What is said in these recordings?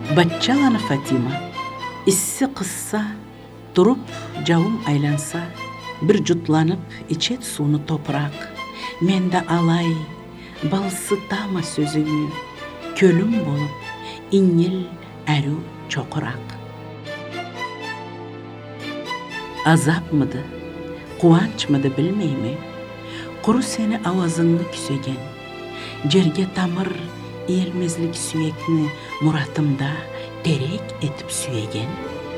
Батчаланы Фатима. Исси кысса, туруп жауым айланса, бир жутланып ичет сууну топурак. Мен да алай, балсытама сөзүңү, көлүм болуп, иңил әру чокурак. Азапмыды, кубанчмыды билмейми, куру сени авазыңны күсөген, жерге тамыр ийилмезлик сүйекни муратымда терек этип сүйеген.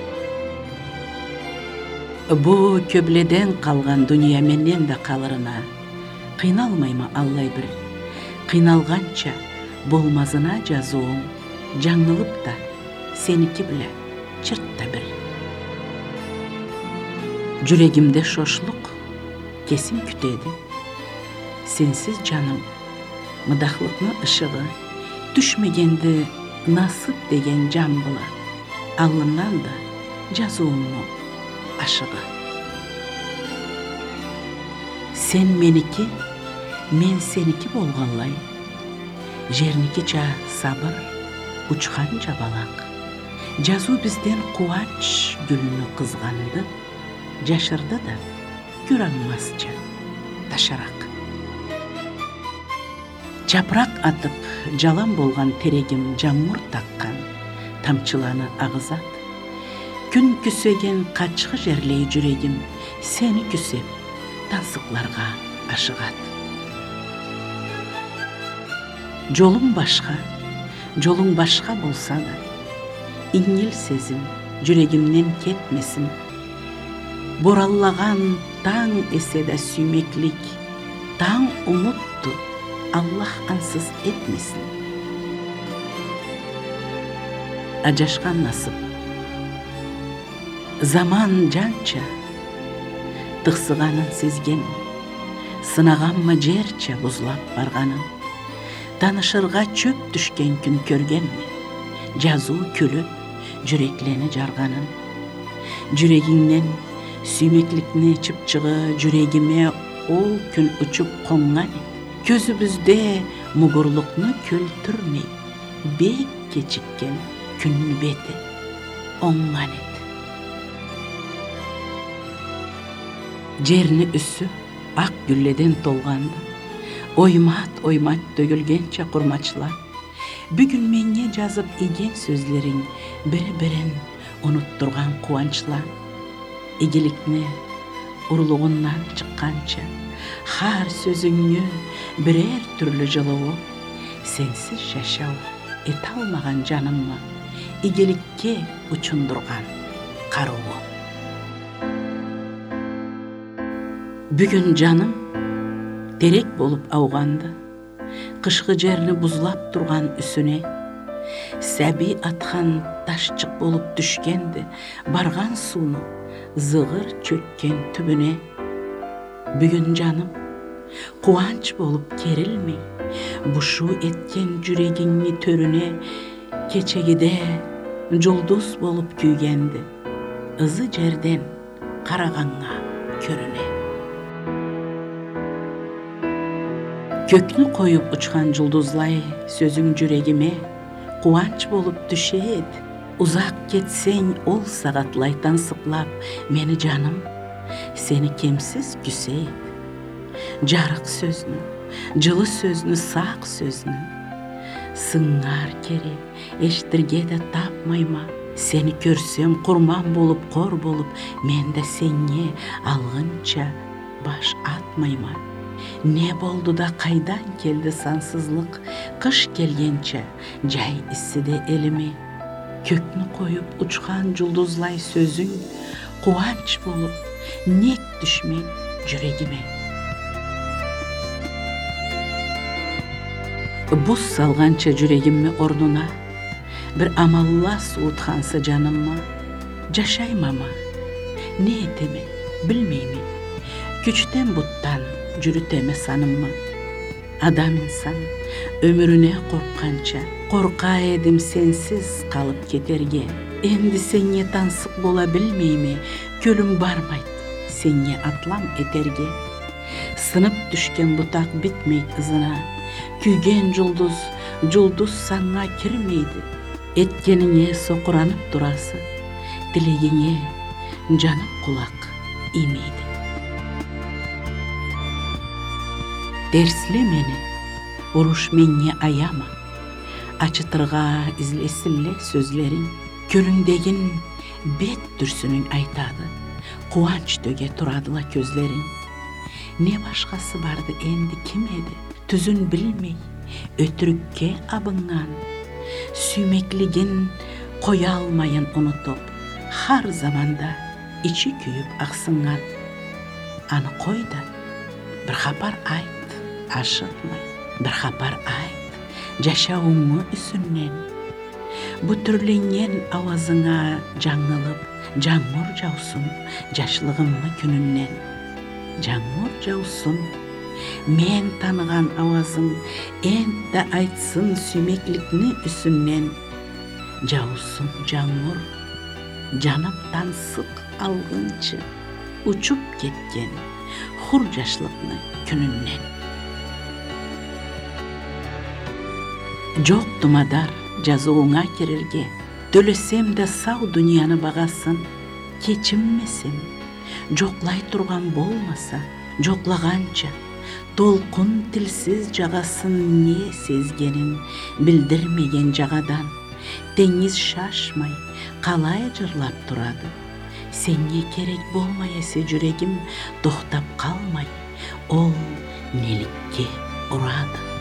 Бу көбледен калган дүйнө менен да калырына, кыйналмайма аллай бир, кыйналганча болмазына жазуум, жаңылып да сеники биле чыртта бир. Жүрегимде шошлук кесим күтеді, сенсиз жаным, мыдахлыкны ышыгы, түшмегенди насып деген жан була, алымнан да жазуумну ашыгы. Сен меники, мен сеники болганлай, жерникича сабыр, учкан жабалак. Жазуу бизден кубанч гүлүнү кызганды, жашырды да күр алмасча ташарак. Жапырак атып жалам болган терегим жамур таккан, тамчыланы агызат. Күн күсөген качкы жерлей жүрегим, сени күсеп тансыкларга ашыгат. Жолуң башка болса да, иңил сезим жүрегимден кетмесин. Бораллаган таң эседе сүймеклик, таң умутту, Аллах ансыз этмесин. Ажашкан насып, заман жанча, тыксыганын сезген, сынаганма жерче бузулап барганын, танышырга чөп түшкен күн көргенми, жазуу күлүп, жүреклени жарганын, жүрегиңнен сүймекликни чыпчыгы жүрегиме ол күн учуп коңган, көзүбүздө мугурлукну көлтүрмей, бек кечиккен күннү бети оңган эт. Жерни үсү ак гүлледен толганды, оймат төгүлгенче курмачылар, бүгүн менге жазып иген сөзлериң бири-бирин унуттурган кубанчлар. Игиликни урлугунан чыкканча, хар сөзүңнү бирер түрлү жылуу, сенсиз жашау эте алмаган жанымны игиликке учундурган кароо. Бүгүн жаным терек болуп ауганды, кышкы жерни бузулап турган үсүнө, сәби аткан ташчык болуп түшкенди, барган сууну зыгыр чөккен түбүнө. Бүгүн жаным кубанч болуп керилмей, бушу эткен жүрегиңни төрүнө, кечегиде жулдуз болуп күйгенди, ызы жерден караганга көрүнө. Көкнү коюп учкан жулдузлай сөзүң жүрегиме кубанч болуп түшет. Узак кетсең ол сагатлай тансыклап мени жаным, сени кемсиз күсейт. Жарык сөзүнү, жылы сөзүнү, сак сөзүнү, сыңар кери эштирге да тапмайма. Сени көрсөм курман болуп, кор болуп, мен да сеңе алгынча баш атмайма. Не болду да кайдан келди сансызлык, кыш келгенче жай иссиде элими. Көкнү коюп учкан жулдузлай сөзүң кубанч болуп, нек түшмей жүрегиме. Буз салганча жүрегимми орнуна, бир амалла суутхансы жанымма, жашаймама, не этеме билмеймин, күчтен буттан жүрүтеме санымма. Адам инсан өмүрүнө коркканча, корка эдим сенсиз калып кетерге. Энди сеңе тансык бола билмейми, көлүм бармайт сеңе атлам этерге. Сынып түшкен бутак битмейт ызына, күйген жулдуз саңга кирмейди. Etkeniňe sokuranıp durası, dilegiňe janıp kulak imeydi. Dersle meni, uruş meňe ayama, açıtırga izlesille sözlerin, kölüňdegin bet dürsünün aytadı, kuanç döge turadıla közlerin. Ne başkası bardı endi kim edi, tüzün bilmey, ötürükке abıňan, süýmekligin koya almayın unutup, har zamanda içi küyüp aksyňan. Any koyda, bir hapar ayt, aşıtmay, bir hapar ayt, jaşawyňy üsünden. Bu türlenýän awazyňa jaňylyp, jaňmur jawsun jaşlygymmy gününden. Jaňmur jawsun, men tanygan awazyň ende aýtsyn süýmeklikni üsünden. Jawsun jaňmur, janymdan syk algynçy, uçup ketken hur jaşlykny gününden. Jok dumadar jazuňa kirerge, dölesem de saw dünýäni bagasyn, keçinmesem, joklay turgan bolmasa, joklagança, dolkun tilsiz jagasyn ne sezgenin bildirmegen jagadan, deňiz şaşmay, kalay jırlap turady. Senňe kerek bolmay ese yüregim doktap kalmay, ol nelikke urady.